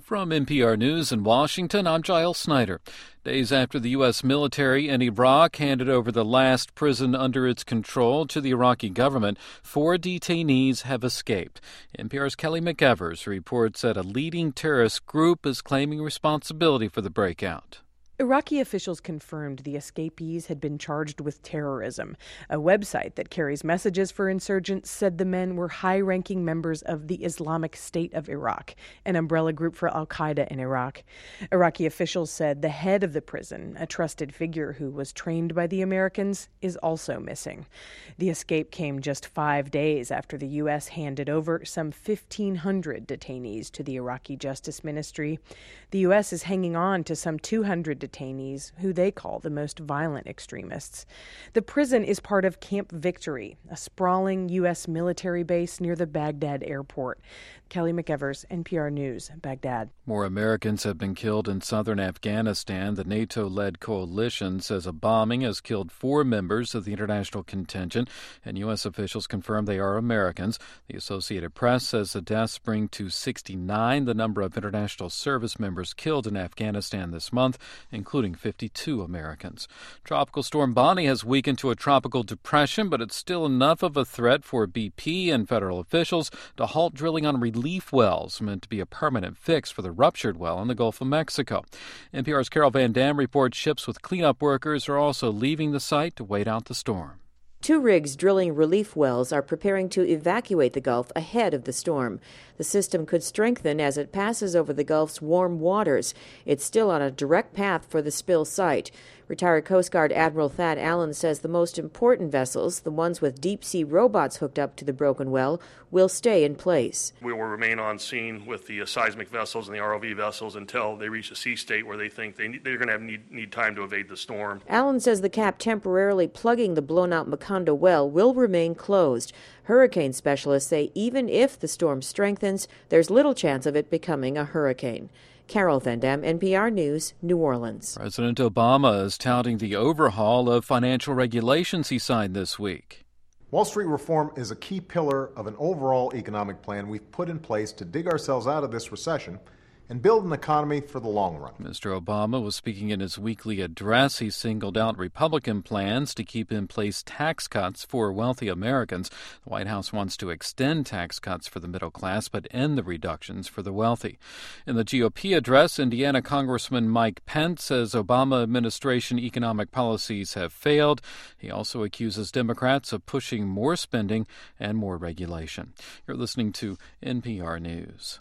From NPR News in Washington, I'm Giles Snyder. Days after the U.S. military in Iraq handed over the last prison under its control to the Iraqi government, 4 detainees have escaped. NPR's Kelly McEvers reports that a leading terrorist group is claiming responsibility for the breakout. Iraqi officials confirmed the escapees had been charged with terrorism. A website that carries messages for insurgents said the men were high-ranking members of the Islamic State of Iraq, an umbrella group for al-Qaeda in Iraq. Iraqi officials said the head of the prison, a trusted figure who was trained by the Americans, is also missing. The escape came just 5 days after the U.S. handed over some 1,500 detainees to the Iraqi Justice Ministry. The U.S. is hanging on to some 200 detainees, who they call the most violent extremists. The prison is part of Camp Victory, a sprawling U.S. military base near the Baghdad airport. Kelly McEvers, NPR News, Baghdad. More Americans have been killed in southern Afghanistan. The NATO-led coalition says a bombing has killed 4 members of the international contingent, and U.S. officials confirm they are Americans. The Associated Press says the deaths bring to 69 the number of international service members killed in Afghanistan this month, including 52 Americans. Tropical Storm Bonnie has weakened to a tropical depression, but it's still enough of a threat for BP and federal officials to halt drilling on relief wells, meant to be a permanent fix for the ruptured well in the Gulf of Mexico. NPR's Carol Van Dam reports ships with cleanup workers are also leaving the site to wait out the storm. 2 rigs drilling relief wells are preparing to evacuate the Gulf ahead of the storm. The system could strengthen as it passes over the Gulf's warm waters. It's still on a direct path for the spill site. Retired Coast Guard Admiral Thad Allen says the most important vessels, the ones with deep-sea robots hooked up to the broken well, will stay in place. We will remain on scene with the seismic vessels and the ROV vessels until they reach a sea state where they think they're going to need time to evade the storm. Allen says the cap temporarily plugging the blown-out Macondo well will remain closed. Hurricane specialists say even if the storm strengthens, there's little chance of it becoming a hurricane. Carol Van Dam, NPR News, New Orleans. President Obama is touting the overhaul of financial regulations he signed this week. Wall Street reform is a key pillar of an overall economic plan we've put in place to dig ourselves out of this recession and build an economy for the long run. Mr. Obama was speaking in his weekly address. He singled out Republican plans to keep in place tax cuts for wealthy Americans. The White House wants to extend tax cuts for the middle class, but end the reductions for the wealthy. In the GOP address, Indiana Congressman Mike Pence says Obama administration economic policies have failed. He also accuses Democrats of pushing more spending and more regulation. You're listening to NPR News.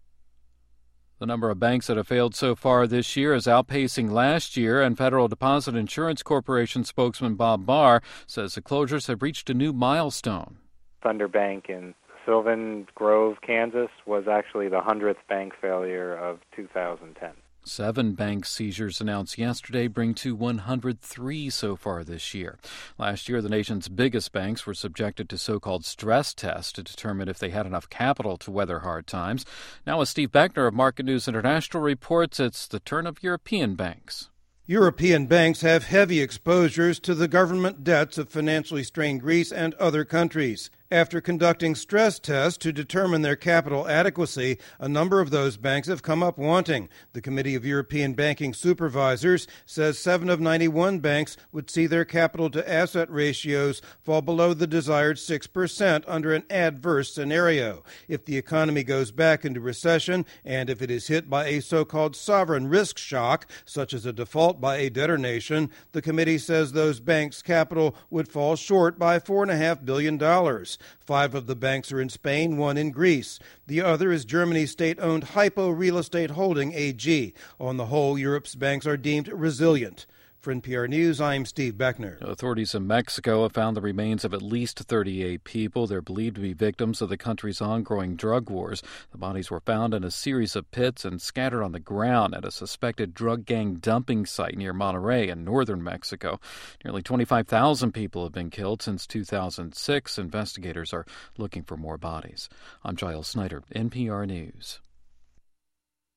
The number of banks that have failed so far this year is outpacing last year, and Federal Deposit Insurance Corporation spokesman Bob Barr says the closures have reached a new milestone. Thunder Bank in Sylvan Grove, Kansas, was actually the 100th bank failure of 2010. 7 bank seizures announced yesterday bring to 103 so far this year. Last year, the nation's biggest banks were subjected to so-called stress tests to determine if they had enough capital to weather hard times. Now, as Steve Beckner of Market News International reports, it's the turn of European banks. European banks have heavy exposures to the government debts of financially strained Greece and other countries. After conducting stress tests to determine their capital adequacy, a number of those banks have come up wanting. The Committee of European Banking Supervisors says 7 of 91 banks would see their capital-to-asset ratios fall below the desired 6% under an adverse scenario. If the economy goes back into recession and if it is hit by a so-called sovereign risk shock, such as a default by a debtor nation, the committee says those banks' capital would fall short by $4.5 billion. 5 of the banks are in Spain, 1 in Greece. The other is Germany's state-owned Hypo Real Estate Holding AG. On the whole, Europe's banks are deemed resilient. For NPR News, I'm Steve Beckner. Authorities in Mexico have found the remains of at least 38 people. They're believed to be victims of the country's ongoing drug wars. The bodies were found in a series of pits and scattered on the ground at a suspected drug gang dumping site near Monterrey in northern Mexico. Nearly 25,000 people have been killed since 2006. Investigators are looking for more bodies. I'm Giles Snyder, NPR News.